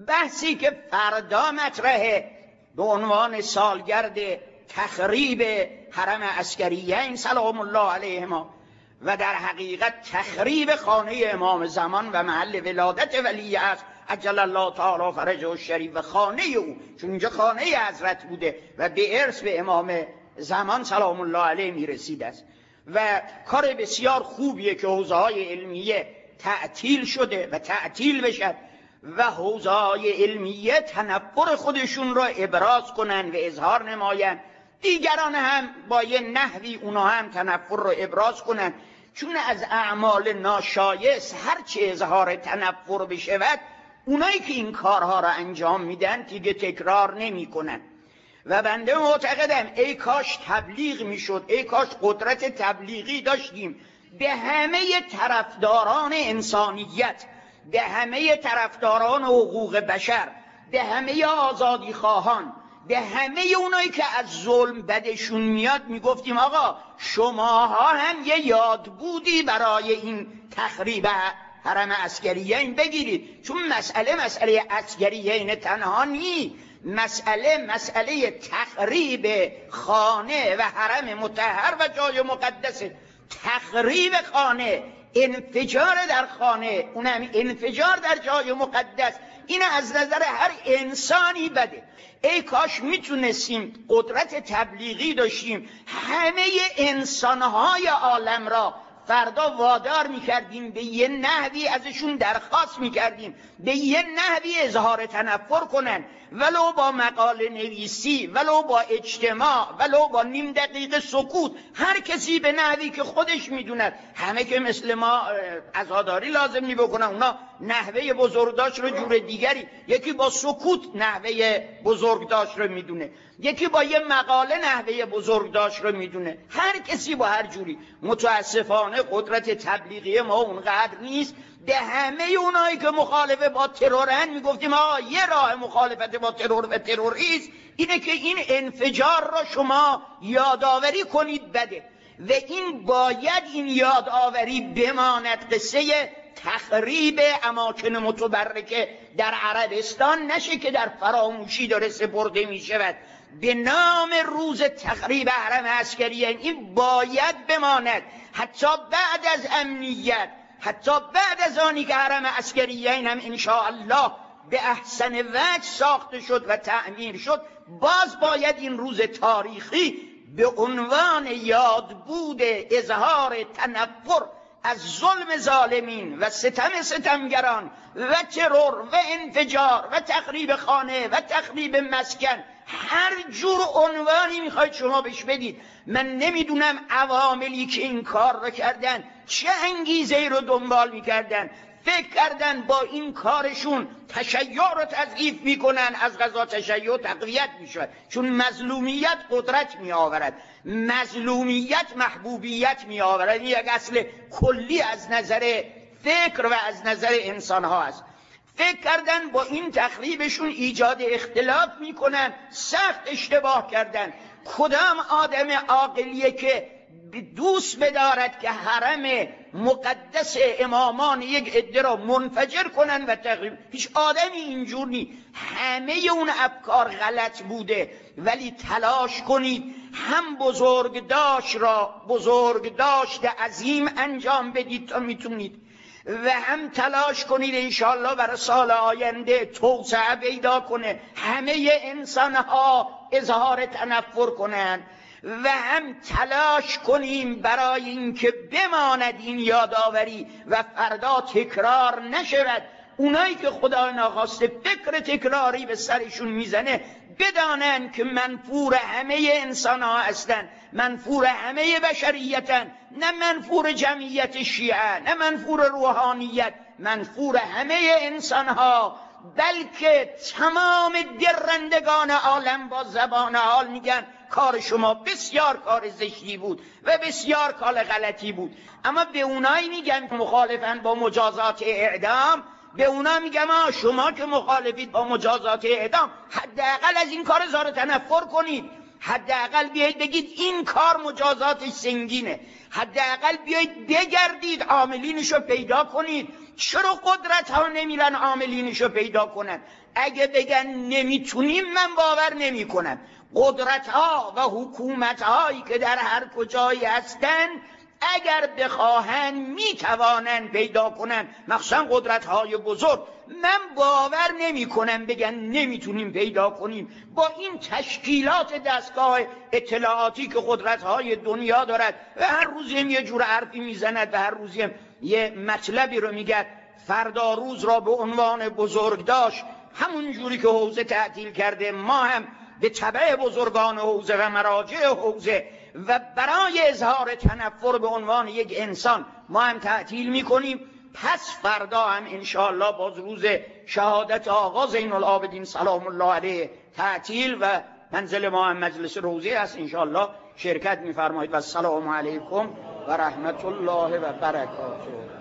بحثی که فردا مطرحه به عنوان سالگرد تخریب حرم عسکریین سلام الله علیهما و در حقیقت تخریب خانه امام زمان و محل ولادت ولی عصر عجل الله تعالی فرجه الشریف و خانه او، چون اینجا خانه حضرت بوده و به ارث به امام زمان سلام الله علیه میرسید است و کار بسیار خوبیه که حوزه‌های علمیه تعطیل شده و تعطیل بشد و حوزه‌های علمیه تنفر خودشون را ابراز کنن و اظهار نماین، دیگران هم با یه نحوی اونا هم تنفر را ابراز کنن، چون از اعمال ناشایست هرچه اظهار تنفر بشود اونایی که این کارها را انجام میدن دیگه تکرار نمی کنن. و بنده معتقدم ای کاش تبلیغ میشد، ای کاش قدرت تبلیغی داشتیم به همه طرفداران انسانیت، به همه طرفداران حقوق بشر، به همه آزادی خواهان، به همه اونایی که از ظلم بدشون میاد میگفتیم آقا شماها هم یه یادبودی برای این تخریب حرم عسکریین بگیرید، چون مسئله عسکریین تنها نیست، مسئله تخریب خانه و حرم مطهر و جای مقدس، تخریب خانه، انفجار در خانه، اونم انفجار در جای مقدس، این از نظر هر انسانی بده. ای کاش میتونستیم قدرت تبلیغی داشتیم همه انسانهای عالم را فردا وادار میکردیم به یه نحوی ازشون درخواست میکردیم به یه نحوی اظهار تنفر کنن، ولو با مقاله نویسی، ولو با اجتماع، ولو با نیم دقیقه سکوت، هر کسی به نحوی که خودش میدوند. همه که مثل ما عزاداری لازم نی بکنن، اونا نحوه بزرگداشت رو جور دیگری، یکی با سکوت نحوه بزرگداشت رو میدونه، یکی با یه مقاله نحوه بزرگداشت رو میدونه، هر کسی با هر جوری. متاسفانه قدرت تبلیغی ما اونقدر نیست. به همه اونایی که مخالفه با ترورن میگفتیم آقا یه راه مخالفت با ترور و تروریسم اینه که این انفجار را شما یادآوری کنید بده، و این باید این یادآوری بماند. قصه تخریب اماکن متبرکه در عربستان نشه که در فراموشی داره سپرده می شود به نام روز تخریب حرم عسکریین. این باید بماند حتی بعد از امنیت، حتی بعد از آنی که حرم عسکریین هم انشاءالله به احسن وجه ساخته شد و تعمیر شد، باز باید این روز تاریخی به عنوان یادبود اظهار تنفر از ظلم ظالمین و ستم ستمگران و ترور و انفجار و تخریب خانه و تخریب مسکن، هر جور عنوانی میخواید شما بهش بدید. من نمیدونم عواملی که این کار رو کردن چه انگیزه رو دنبال میکردن، فکر کردن با این کارشون تشیع رو تضعیف میکنن، از قضا تشیع تقویت میشود، چون مظلومیت قدرت میآورد، مظلومیت محبوبیت میآورد. این یک اصل کلی از نظر فکر و از نظر انسان ها است. فکر کردن با این تخریبشون ایجاد اختلاف میکنن، سخت اشتباه کردن. کدام آدم عاقلیه که دوست بدارد که حرم مقدس امامان یک عده را منفجر کنن و تخریب؟ هیچ آدمی اینجور نی. همه اون افکار غلط بوده، ولی تلاش کنید هم بزرگداشت عظیم انجام بدید تا میتونید، و هم تلاش کنید انشاءالله برای سال آینده توسعه پیدا کنه، همه انسان ها اظهار تنفر کنند، و هم تلاش کنیم برای اینکه بماند این یادآوری و فردا تکرار نشود. اونایی که خدا ناخواسته فکر تکراری به سرشون میزنه بدانن که منفور همه انسان ها هستن، منفور همه بشریتن، نه منفور جمعیت شیعه، نه منفور روحانیت، منفور همه انسان ها، بلکه تمام درندگان عالم با زبان حال میگن کار شما بسیار کار زشتی بود و بسیار کار غلطی بود. اما به اونایی میگن مخالفن با مجازات اعدام، به اونا میگم شما که مخالفید با مجازات اعدام حداقل از این کار اظهار تنفر کنید، حداقل بیایید بگید این کار مجازاتش سنگینه، حداقل بیایید بگردید عاملینشو پیدا کنید، چرا قدرت ها نمیرن عاملینشو پیدا کنن؟ اگه بگن نمیتونیم من باور نمی کنم. قدرت ها و حکومت هایی که در هر کجایی هستن اگر بخواهن میتوانن پیدا کنن، مخصوصا قدرت های بزرگ. من باور نمی کنم بگن نمیتونیم پیدا کنیم. با این تشکیلات دستگاه اطلاعاتی که قدرت های دنیا دارد و هر روزی هم یه جور حرفی میزند و هر روزی هم یه مطلبی رو میگه، فردا روز را به عنوان بزرگ داشت، همون جوری که حوزه تعطیل کرده ما هم به تبع بزرگان حوزه و مراجع حوزه و برای اظهار تنفر به عنوان یک انسان ما هم تعطیل میکنیم. پس فردا هم انشاءالله باز روز شهادت آقا زین العابدین سلام الله علیه تعطیل و منزل ما هم مجلس روزه است، انشاءالله شرکت میفرمایید. و السلام علیکم و رحمت الله و برکاته.